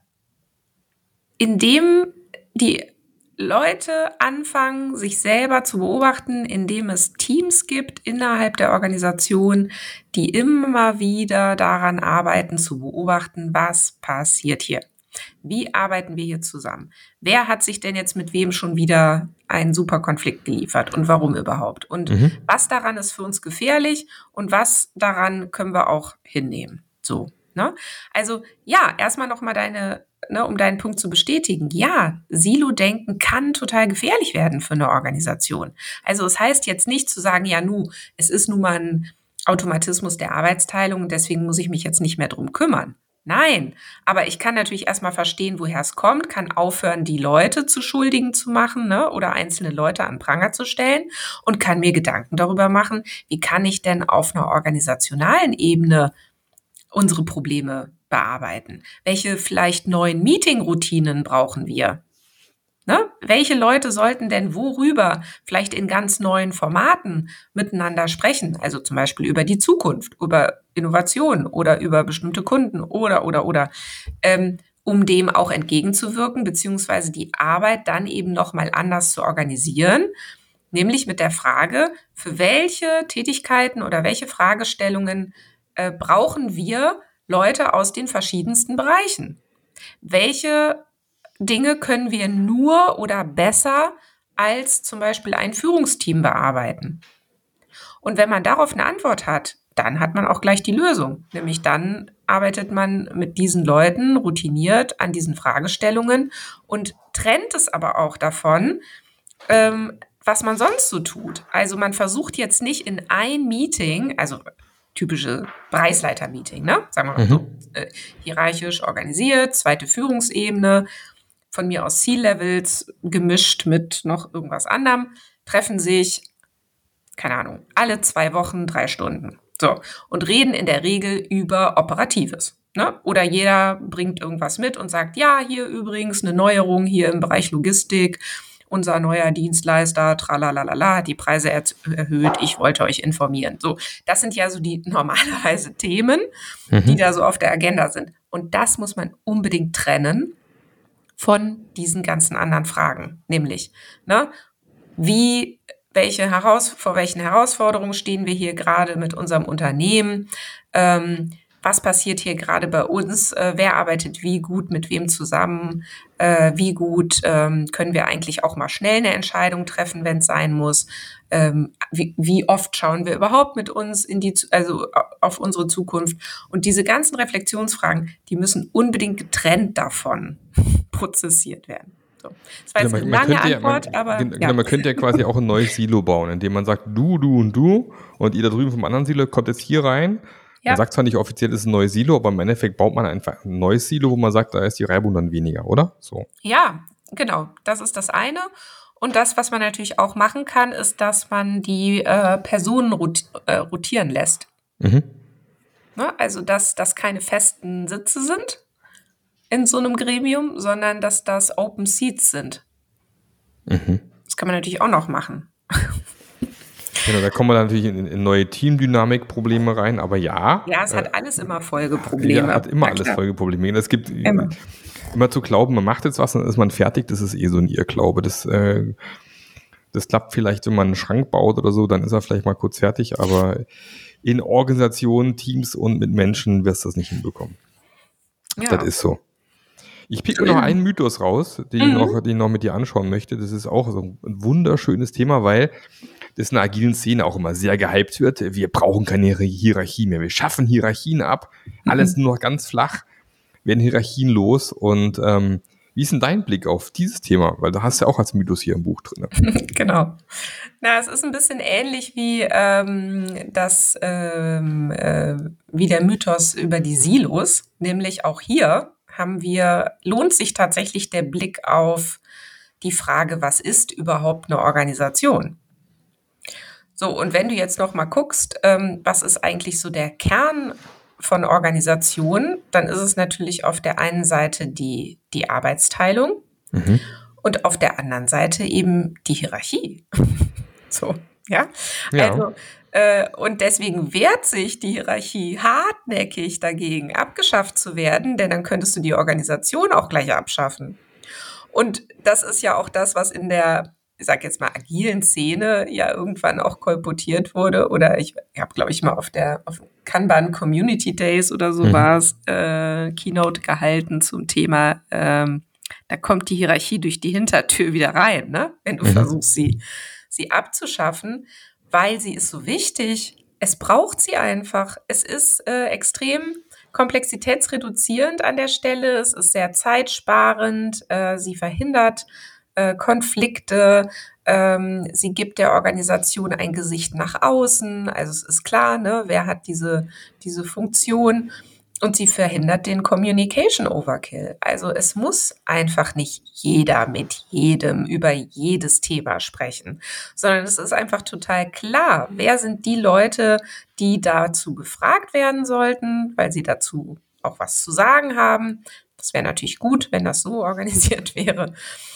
indem die Leute anfangen, sich selber zu beobachten, indem es Teams gibt innerhalb der Organisation, die immer wieder daran arbeiten, zu beobachten, was passiert hier. Wie arbeiten wir hier zusammen? Wer hat sich denn jetzt mit wem schon wieder einen super Konflikt geliefert und warum überhaupt? Und Mhm. was daran ist für uns gefährlich und was daran können wir auch hinnehmen? So, ne? Also ja, erstmal nochmal deine, ne, um deinen Punkt zu bestätigen. Ja, Silo-Denken kann total gefährlich werden für eine Organisation. Also es heißt jetzt nicht zu sagen, ja, nu, es ist nun mal ein Automatismus der Arbeitsteilung und deswegen muss ich mich jetzt nicht mehr drum kümmern. Nein, aber ich kann natürlich erstmal verstehen, woher es kommt, kann aufhören, die Leute zu Schuldigen zu machen, ne, oder einzelne Leute an Pranger zu stellen und kann mir Gedanken darüber machen, wie kann ich denn auf einer organisationalen Ebene unsere Probleme bearbeiten? Welche vielleicht neuen Meeting-Routinen brauchen wir? Ne? Welche Leute sollten denn worüber vielleicht in ganz neuen Formaten miteinander sprechen? Also zum Beispiel über die Zukunft, über Innovation oder über bestimmte Kunden oder, oder, oder, ähm, um dem auch entgegenzuwirken, beziehungsweise die Arbeit dann eben nochmal anders zu organisieren, nämlich mit der Frage, für welche Tätigkeiten oder welche Fragestellungen äh, brauchen wir Leute aus den verschiedensten Bereichen? Welche Dinge können wir nur oder besser als zum Beispiel ein Führungsteam bearbeiten? Und wenn man darauf eine Antwort hat, dann hat man auch gleich die Lösung. Nämlich dann arbeitet man mit diesen Leuten routiniert an diesen Fragestellungen und trennt es aber auch davon, ähm, was man sonst so tut. Also man versucht jetzt nicht in ein Meeting, also typische Bereichsleiter-Meeting, ne? Sagen wir mal Mhm. so, äh, hierarchisch organisiert, zweite Führungsebene, von mir aus C-Levels, gemischt mit noch irgendwas anderem, treffen sich, keine Ahnung, alle zwei Wochen drei Stunden. So, und reden in der Regel über Operatives. Ne? Oder jeder bringt irgendwas mit und sagt, ja, hier übrigens eine Neuerung hier im Bereich Logistik. Unser neuer Dienstleister, tralalala, hat die Preise er erhöht. Ich wollte euch informieren. So, das sind ja so die normalerweise Themen, Mhm. die da so auf der Agenda sind. Und das muss man unbedingt trennen von diesen ganzen anderen Fragen. Nämlich, ne, wie, welche Heraus vor welchen Herausforderungen stehen wir hier gerade mit unserem Unternehmen? Ähm, was passiert hier gerade bei uns? Äh, wer arbeitet wie gut mit wem zusammen? Äh, wie gut ähm, können wir eigentlich auch mal schnell eine Entscheidung treffen, wenn es sein muss? Ähm, wie, wie oft schauen wir überhaupt mit uns in die, also auf unsere Zukunft? Und diese ganzen Reflexionsfragen, die müssen unbedingt getrennt davon prozessiert werden. So. Das war Genau, jetzt eine man, man lange könnte ja, Antwort, man, aber genau, ja. man könnte ja quasi auch ein neues Silo bauen, indem man sagt, du, du und du und ihr da drüben vom anderen Silo kommt jetzt hier rein. Man Ja. sagt zwar nicht offiziell, es ist ein neues Silo, aber im Endeffekt baut man einfach ein neues Silo, wo man sagt, da ist die Reibung dann weniger, oder? So. Ja, genau. Das ist das eine. Und das, was man natürlich auch machen kann, ist, dass man die äh, Personen rot äh, rotieren lässt. Mhm. Ne? Also, dass das keine festen Sitze sind in so einem Gremium, sondern dass das Open Seats sind. Mhm. Das kann man natürlich auch noch machen. Genau, da kommen wir dann natürlich in, in neue Teamdynamik-Probleme rein, aber ja. Ja, es äh, hat alles immer Folgeprobleme. Ja, hat immer Na alles klar. Folgeprobleme. Es gibt Immer. immer zu glauben, man macht jetzt was, dann ist man fertig, das ist eh so ein Irrglaube. Das, äh, das klappt vielleicht, wenn man einen Schrank baut oder so, dann ist er vielleicht mal kurz fertig, aber in Organisationen, Teams und mit Menschen wirst du das nicht hinbekommen. Ja. Das ist so. Ich pick So mir noch ist es. einen Mythos raus, den, ich Mhm. noch, den ich noch mit dir anschauen möchte. Das ist auch so ein wunderschönes Thema, weil das in der agilen Szene auch immer sehr gehypt wird. Wir brauchen keine Hierarchie mehr. Wir schaffen Hierarchien ab. Alles nur noch ganz flach. Werden Hierarchien los. Und ähm, wie ist denn dein Blick auf dieses Thema? Weil da hast du ja auch als Mythos hier im Buch drin. Genau. Na, es ist ein bisschen ähnlich wie ähm, das, ähm, äh, wie der Mythos über die Silos. Nämlich auch hier haben wir, lohnt sich tatsächlich der Blick auf die Frage, was ist überhaupt eine Organisation? So, und wenn du jetzt noch mal guckst, ähm, was ist eigentlich so der Kern von Organisation, dann ist es natürlich auf der einen Seite die, die Arbeitsteilung Mhm. und auf der anderen Seite eben die Hierarchie. So, ja. Ja. Also, äh, und deswegen wehrt sich die Hierarchie hartnäckig dagegen, abgeschafft zu werden, denn dann könntest du die Organisation auch gleich abschaffen. Und das ist ja auch das, was in der, ich sag jetzt mal, agilen Szene ja irgendwann auch kolportiert wurde. Oder ich habe, glaube ich, mal auf der auf Kanban Community Days oder so Mhm. war es, äh, Keynote gehalten zum Thema, ähm, da kommt die Hierarchie durch die Hintertür wieder rein, ne? Wenn du Mhm. versuchst, sie, sie abzuschaffen, weil sie ist so wichtig. Es braucht sie einfach. Es ist äh, extrem komplexitätsreduzierend an der Stelle. Es ist sehr zeitsparend. Äh, sie verhindert äh, Konflikte. Ähm, sie gibt der Organisation ein Gesicht nach außen. Also es ist klar, ne, wer hat diese, diese Funktion. Und sie verhindert den Communication Overkill. Also es muss einfach nicht jeder mit jedem über jedes Thema sprechen, sondern es ist einfach total klar, wer sind die Leute, die dazu befragt werden sollten, weil sie dazu auch was zu sagen haben. Das wäre natürlich gut, wenn das so organisiert wäre.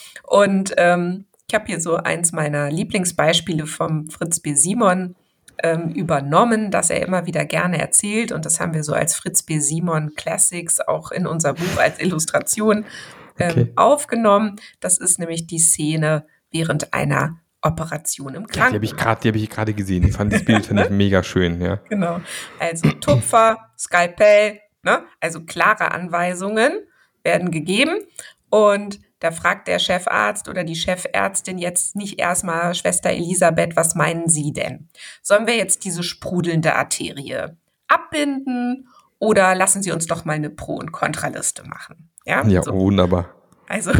Und ähm, ich habe hier so eins meiner Lieblingsbeispiele vom Fritz B. Simon ähm, übernommen, das er immer wieder gerne erzählt. Und das haben wir so als Fritz B. Simon Classics auch in unser Buch als Illustration ähm, Okay. aufgenommen. Das ist nämlich die Szene während einer Operation im Ja, die habe ich Krankenhaus. gerade, die habe ich gerade gesehen. Ich fand das Bild fand ich mega schön, ja. Genau. Also Tupfer, Skalpell, ne? Also klare Anweisungen werden gegeben. Und da fragt der Chefarzt oder die Chefärztin jetzt nicht erstmal, Schwester Elisabeth, was meinen Sie denn? Sollen wir jetzt diese sprudelnde Arterie abbinden oder lassen Sie uns doch mal eine Pro- und Kontraliste machen? Ja, Ja, so. wunderbar. Also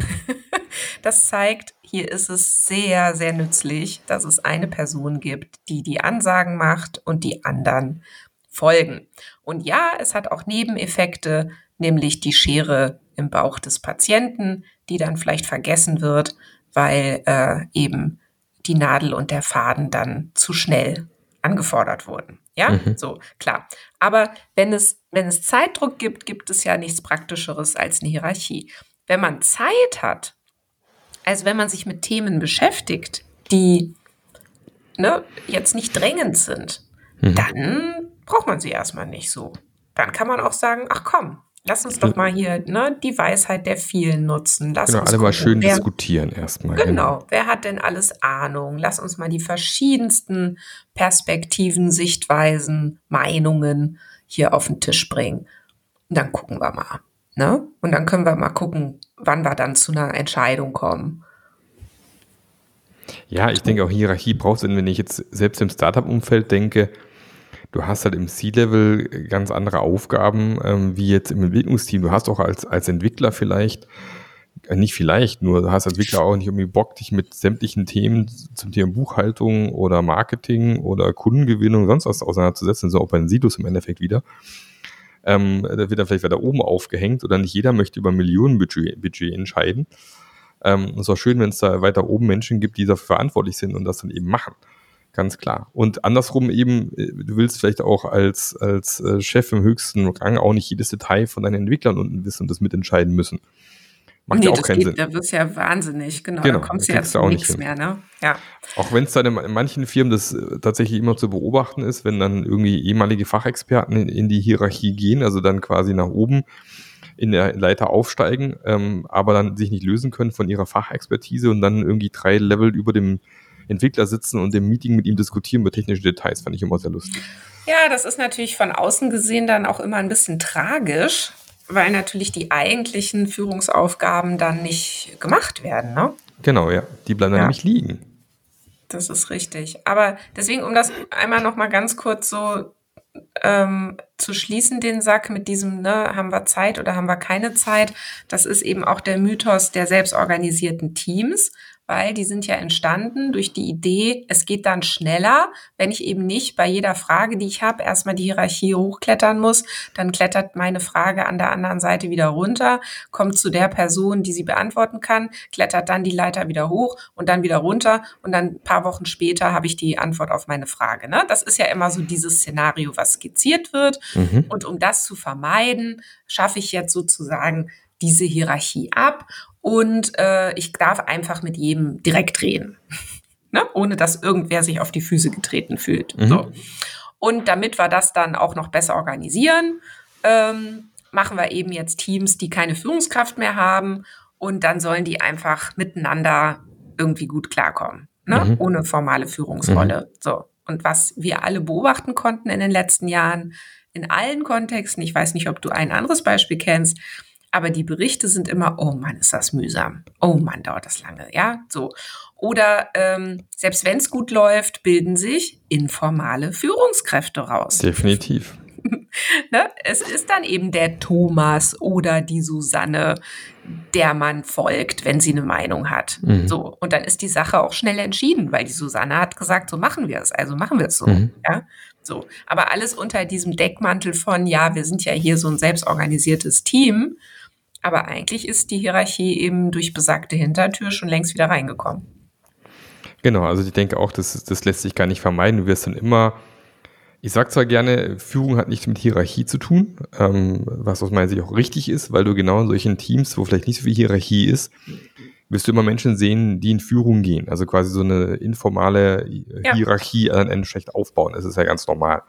das zeigt, hier ist es sehr, sehr nützlich, dass es eine Person gibt, die die Ansagen macht und die anderen folgen. Und ja, es hat auch Nebeneffekte, nämlich die Schere im Bauch des Patienten, die dann vielleicht vergessen wird, weil äh, eben die Nadel und der Faden dann zu schnell angefordert wurden. Ja, Mhm. so, klar. Aber wenn es, wenn es Zeitdruck gibt, gibt es ja nichts Praktischeres als eine Hierarchie. Wenn man Zeit hat, also wenn man sich mit Themen beschäftigt, die ne, jetzt nicht drängend sind, Mhm. dann braucht man sie erstmal nicht so. Dann kann man auch sagen, ach komm, lass uns doch mal hier ne, die Weisheit der vielen nutzen. Lass Genau, uns alle mal gucken, schön wer, diskutieren erstmal. genau, wer hat denn alles Ahnung? Lass uns mal die verschiedensten Perspektiven, Sichtweisen, Meinungen hier auf den Tisch bringen. Und dann gucken wir mal. Ne? Und dann können wir mal gucken, wann wir dann zu einer Entscheidung kommen. Ja, ich denke auch Hierarchie brauchst du, wenn ich jetzt selbst im Startup-Umfeld denke, du hast halt im C-Level ganz andere Aufgaben, ähm, wie jetzt im Entwicklungsteam. Du hast auch als, als Entwickler vielleicht, äh, nicht vielleicht, nur du hast als Entwickler auch nicht irgendwie Bock, dich mit sämtlichen Themen zum Thema Buchhaltung oder Marketing oder Kundengewinnung, sonst was auseinanderzusetzen, so auch bei den Silos im Endeffekt wieder. Ähm, da wird dann vielleicht weiter oben aufgehängt oder nicht jeder möchte über Millionenbudget Budget entscheiden. Ähm, es ist auch schön, wenn es da weiter oben Menschen gibt, die dafür verantwortlich sind und das dann eben machen. Ganz klar. Und andersrum eben, du willst vielleicht auch als, als Chef im höchsten Rang auch nicht jedes Detail von deinen Entwicklern unten wissen und das mitentscheiden müssen. Macht nee, ja auch das keinen geht, Sinn. da wirst du ja wahnsinnig, genau, Genau, da kommst du da ja kriegst du zu auch nicht nichts hin. mehr, ne? Ja. Auch wenn es dann in manchen Firmen das tatsächlich immer zu beobachten ist, wenn dann irgendwie ehemalige Fachexperten in, in die Hierarchie gehen, also dann quasi nach oben in der Leiter aufsteigen, ähm, aber dann sich nicht lösen können von ihrer Fachexpertise und dann irgendwie drei Level über dem Entwickler sitzen und im Meeting mit ihm diskutieren über technische Details, fand ich immer sehr lustig. Ja, das ist natürlich von außen gesehen dann auch immer ein bisschen tragisch, weil natürlich die eigentlichen Führungsaufgaben dann nicht gemacht werden, ne? Genau, ja. Die bleiben dann Ja. nämlich liegen. Das ist richtig. Aber deswegen, um das einmal noch mal ganz kurz so ähm, zu schließen, den Sack mit diesem, ne, haben wir Zeit oder haben wir keine Zeit, das ist eben auch der Mythos der selbstorganisierten Teams, weil die sind ja entstanden durch die Idee, es geht dann schneller, wenn ich eben nicht bei jeder Frage, die ich habe, erstmal die Hierarchie hochklettern muss, dann klettert meine Frage an der anderen Seite wieder runter, kommt zu der Person, die sie beantworten kann, klettert dann die Leiter wieder hoch und dann wieder runter und dann ein paar Wochen später habe ich die Antwort auf meine Frage. Ne? Das ist ja immer so dieses Szenario, was skizziert wird. Mhm. Und um das zu vermeiden, schaffe ich jetzt sozusagen diese Hierarchie ab und äh, ich darf einfach mit jedem direkt reden, ne? Ohne dass irgendwer sich auf die Füße getreten fühlt. Mhm. So. Und damit wir das dann auch noch besser organisieren, ähm, machen wir eben jetzt Teams, die keine Führungskraft mehr haben und dann sollen die einfach miteinander irgendwie gut klarkommen, ne? Mhm. Ohne formale Führungsrolle. Mhm. So. Und was wir alle beobachten konnten in den letzten Jahren, in allen Kontexten, ich weiß nicht, ob du ein anderes Beispiel kennst, aber die Berichte sind immer, oh Mann, ist das mühsam. Oh Mann, dauert das lange, ja, so. Oder ähm, selbst wenn es gut läuft, bilden sich informale Führungskräfte raus. Definitiv. Ne? Es ist dann eben der Thomas oder die Susanne, der man folgt, wenn sie eine Meinung hat. Mhm. So. Und dann ist die Sache auch schnell entschieden, weil die Susanne hat gesagt, so machen wir es, also machen wir es so. Mhm. Ja? So. Aber alles unter diesem Deckmantel von, ja, wir sind ja hier so ein selbstorganisiertes Team, aber eigentlich ist die Hierarchie eben durch besagte Hintertür schon längst wieder reingekommen. Genau, also ich denke auch, das, das lässt sich gar nicht vermeiden. Du wirst dann immer, ich sage zwar gerne, Führung hat nichts mit Hierarchie zu tun, ähm, was aus meiner Sicht auch richtig ist, weil du genau in solchen Teams, wo vielleicht nicht so viel Hierarchie ist, wirst du immer Menschen sehen, die in Führung gehen. Also quasi so eine informale Ja. Hierarchie an einem schlecht aufbauen. Das ist ja ganz normal.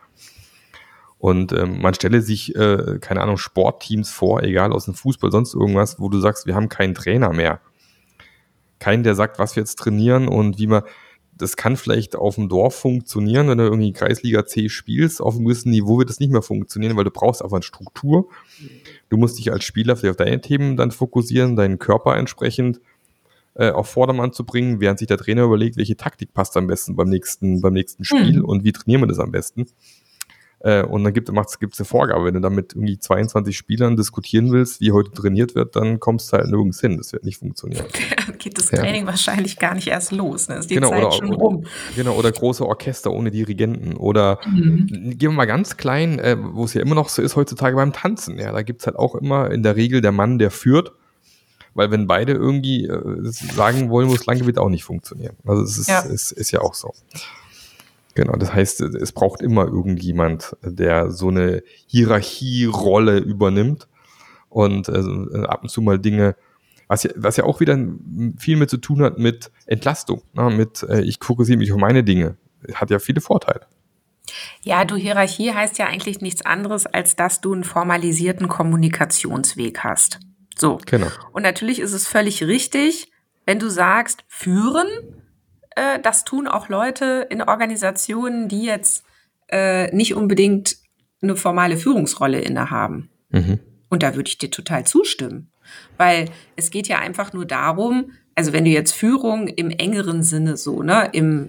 Und ähm, man stelle sich, äh, keine Ahnung, Sportteams vor, egal aus dem Fußball, sonst irgendwas, wo du sagst, wir haben keinen Trainer mehr. Keinen, der sagt, was wir jetzt trainieren und wie man, das kann vielleicht auf dem Dorf funktionieren, wenn du irgendwie Kreisliga C spielst, auf einem gewissen Niveau wird das nicht mehr funktionieren, weil du brauchst einfach eine Struktur. Du musst dich als Spieler vielleicht auf deine Themen dann fokussieren, deinen Körper entsprechend äh, auf Vordermann zu bringen, während sich der Trainer überlegt, welche Taktik passt am besten beim nächsten, beim nächsten Spiel Mhm. und wie trainieren wir das am besten. Äh, und dann gibt es eine Vorgabe. Wenn du dann mit irgendwie zweiundzwanzig Spielern diskutieren willst, wie heute trainiert wird, dann kommst du halt nirgends hin. Das wird nicht funktionieren. Dann geht das Training ja. wahrscheinlich gar nicht erst los. Ne? Ist die genau, Zeit oder, schon rum. Genau, oder große Orchester ohne Dirigenten. Oder mhm. gehen wir mal ganz klein, äh, wo es ja immer noch so ist heutzutage beim Tanzen. Ja, da gibt es halt auch immer in der Regel der Mann, der führt. Weil wenn beide irgendwie äh, sagen wollen, wo es lang geht, wird auch nicht funktionieren. Also es ist ja, ist, ist ja auch so. Genau, das heißt, es braucht immer irgendjemand, der so eine Hierarchierolle übernimmt und äh, ab und zu mal Dinge, was ja, was ja auch wieder viel mit zu tun hat mit Entlastung, ne? Mit äh, ich fokussiere mich auf meine Dinge, hat ja viele Vorteile. Ja, du, Hierarchie heißt ja eigentlich nichts anderes, als dass du einen formalisierten Kommunikationsweg hast. So. Genau. Und natürlich ist es völlig richtig, wenn du sagst, führen, äh, das tun auch Leute in Organisationen, die jetzt äh, nicht unbedingt eine formale Führungsrolle innehaben. Mhm. Und da würde ich dir total zustimmen. Weil es geht ja einfach nur darum, also wenn du jetzt Führung im engeren Sinne so, ne, im,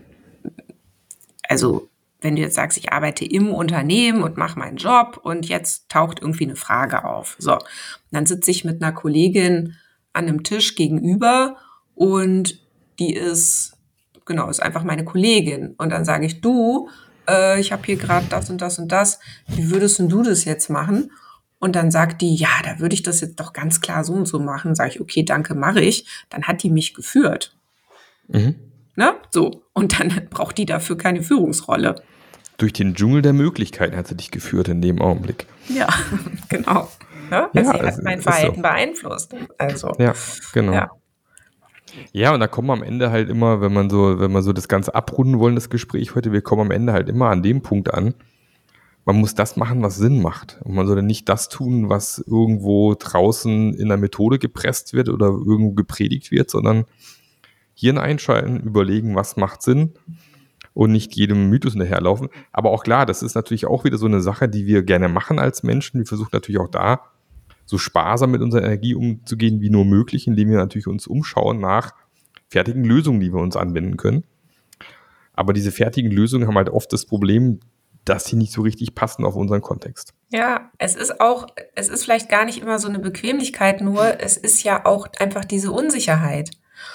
also wenn du jetzt sagst, ich arbeite im Unternehmen und mache meinen Job und jetzt taucht irgendwie eine Frage auf. So, dann sitze ich mit einer Kollegin an einem Tisch gegenüber und die ist, genau, ist einfach meine Kollegin. Und dann sage ich, du, äh, ich habe hier gerade das und das und das, wie würdest denn du das jetzt machen? Und dann sagt die, ja, da würde ich das jetzt doch ganz klar so und so machen. Sage ich, okay, danke, mache ich. Dann hat die mich geführt. Mhm. Ne? So, und dann braucht die dafür keine Führungsrolle. Durch den Dschungel der Möglichkeiten hat sie dich geführt in dem Augenblick. Ja, genau. Ne? Also ja, sie hat mein Verhalten so. beeinflusst. Also, ja, genau. Ja. ja, und da kommen wir am Ende halt immer, wenn man so, wenn wir so das Ganze abrunden wollen, das Gespräch heute, wir kommen am Ende halt immer an dem Punkt an, man muss das machen, was Sinn macht. Und man sollte nicht das tun, was irgendwo draußen in der Methode gepresst wird oder irgendwo gepredigt wird, sondern Hirn einschalten, überlegen, was macht Sinn und nicht jedem Mythos hinterherlaufen. Aber auch klar, das ist natürlich auch wieder so eine Sache, die wir gerne machen als Menschen. Wir versuchen natürlich auch da so sparsam mit unserer Energie umzugehen wie nur möglich, indem wir natürlich uns umschauen nach fertigen Lösungen, die wir uns anwenden können. Aber diese fertigen Lösungen haben halt oft das Problem, dass sie nicht so richtig passen auf unseren Kontext. Ja, es ist auch, es ist vielleicht gar nicht immer so eine Bequemlichkeit, nur es ist ja auch einfach diese Unsicherheit.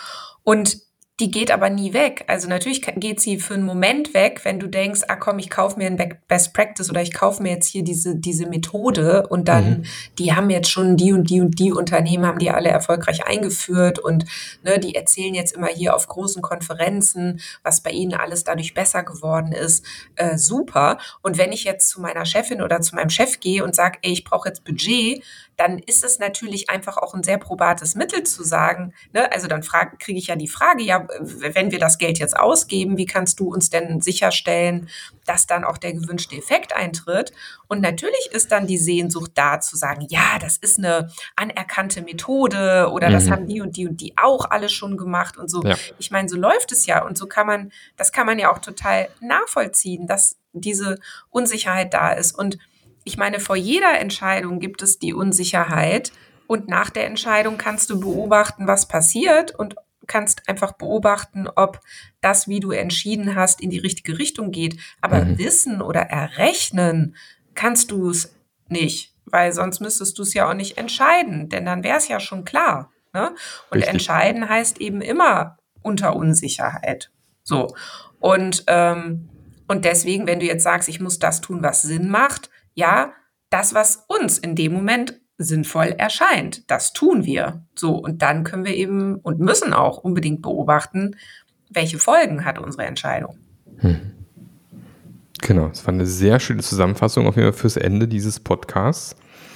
Und die geht aber nie weg. Also natürlich geht sie für einen Moment weg, wenn du denkst, ah komm, ich kaufe mir ein Best Practice oder ich kaufe mir jetzt hier diese, diese Methode und dann, mhm. die haben jetzt schon die und die und die Unternehmen, haben die alle erfolgreich eingeführt und ne, die erzählen jetzt immer hier auf großen Konferenzen, was bei ihnen alles dadurch besser geworden ist. Äh, super. Und wenn ich jetzt zu meiner Chefin oder zu meinem Chef gehe und sage, ey, ich brauche jetzt Budget, dann ist es natürlich einfach auch ein sehr probates Mittel zu sagen, ne, also dann kriege ich ja die Frage, ja, wenn wir das Geld jetzt ausgeben, wie kannst du uns denn sicherstellen, dass dann auch der gewünschte Effekt eintritt? Und natürlich ist dann die Sehnsucht da, zu sagen, ja, das ist eine anerkannte Methode oder mhm. das haben die und die und die auch alle schon gemacht und so. Ja. Ich meine, so läuft es ja und so kann man, das kann man ja auch total nachvollziehen, dass diese Unsicherheit da ist. Und ich meine, vor jeder Entscheidung gibt es die Unsicherheit und nach der Entscheidung kannst du beobachten, was passiert und kannst einfach beobachten, ob das, wie du entschieden hast, in die richtige Richtung geht. Aber mhm. wissen oder errechnen kannst du es nicht, weil sonst müsstest du es ja auch nicht entscheiden, denn dann wäre es ja schon klar. Ne? Und Richtig. Entscheiden heißt eben immer unter Unsicherheit. So. Und, ähm, und deswegen, wenn du jetzt sagst, ich muss das tun, was Sinn macht, ja, das, was uns in dem Moment sinnvoll erscheint, das tun wir. So, und dann können wir eben und müssen auch unbedingt beobachten, welche Folgen hat unsere Entscheidung. Hm. Genau, das war eine sehr schöne Zusammenfassung auf jeden Fall fürs Ende dieses Podcasts.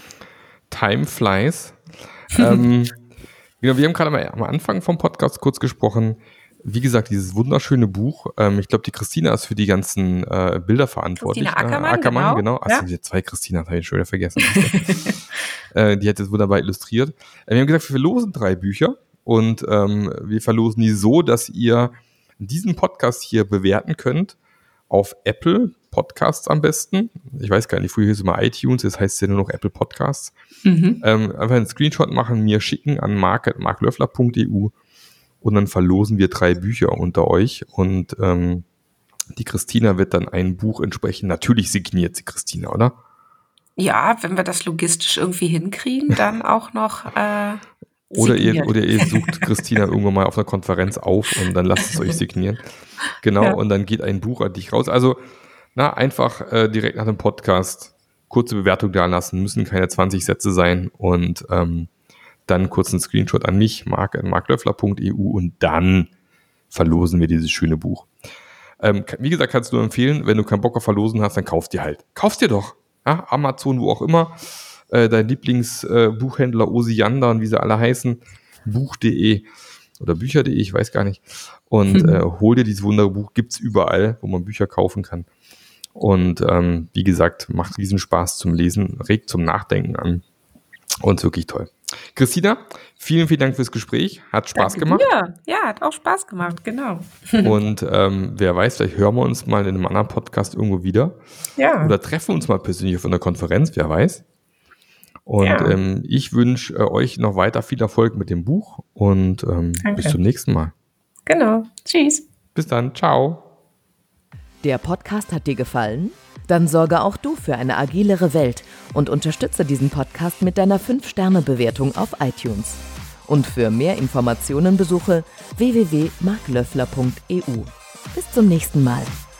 Time flies. ähm, genau, wir haben gerade mal am Anfang vom Podcast kurz gesprochen. Wie gesagt, dieses wunderschöne Buch, ähm, ich glaube, die Christina ist für die ganzen äh, Bilder verantwortlich. Christina Ackermann, äh, Ackermann genau. genau. Ach, ja. sind hier zwei Christinas, habe ich schon wieder vergessen. äh, die hat das wunderbar illustriert. Äh, wir haben gesagt, wir verlosen drei Bücher und ähm, wir verlosen die so, dass ihr diesen Podcast hier bewerten könnt auf Apple Podcasts am besten. Ich weiß gar nicht, früher hieß es mal iTunes, jetzt heißt es ja nur noch Apple Podcasts. Mhm. Ähm, einfach einen Screenshot machen, mir schicken an mark at marklöffler punkt e u und dann verlosen wir drei Bücher unter euch und ähm, Die Christina wird dann ein Buch entsprechend, natürlich signiert sie Christina, oder? Ja, wenn wir das logistisch irgendwie hinkriegen, dann auch noch äh, Oder ihr, signiert. oder ihr sucht Christina irgendwann mal auf einer Konferenz auf und dann lasst es euch signieren. Genau, Ja. und dann geht ein Buch an dich raus. Also, na, einfach äh, direkt nach dem Podcast kurze Bewertung da lassen, müssen keine zwanzig Sätze sein und ähm, dann kurz einen Screenshot an mich, mark at marklöffler punkt e u und dann verlosen wir dieses schöne Buch. Ähm, wie gesagt, kannst du nur empfehlen, wenn du keinen Bock auf Verlosen hast, dann kauf dir halt. Kauf dir doch. Ja, Amazon, wo auch immer. Äh, dein Lieblingsbuchhändler äh, Osiander und wie sie alle heißen. Buch punkt de oder Bücher punkt de, ich weiß gar nicht. Und äh, hol dir dieses wunderbare Buch. Gibt's überall, wo man Bücher kaufen kann. Und ähm, wie gesagt, macht riesen Spaß zum Lesen, regt zum Nachdenken an. Und ist wirklich toll. Christina, vielen, vielen Dank fürs Gespräch. Hat Spaß Danke gemacht. dir. Ja, hat auch Spaß gemacht, genau. Und ähm, wer weiß, vielleicht hören wir uns mal in einem anderen Podcast irgendwo wieder. Ja. Oder treffen uns mal persönlich auf einer Konferenz, wer weiß. Und Ja. ähm, ich wünsche äh, euch noch weiter viel Erfolg mit dem Buch und ähm, bis zum nächsten Mal. Genau. Tschüss. Bis dann. Ciao. Der Podcast hat dir gefallen? Dann sorge auch du für eine agilere Welt und unterstütze diesen Podcast mit deiner fünf Sterne Bewertung auf iTunes. Und für mehr Informationen besuche w w w punkt marklöffler punkt e u. Bis zum nächsten Mal.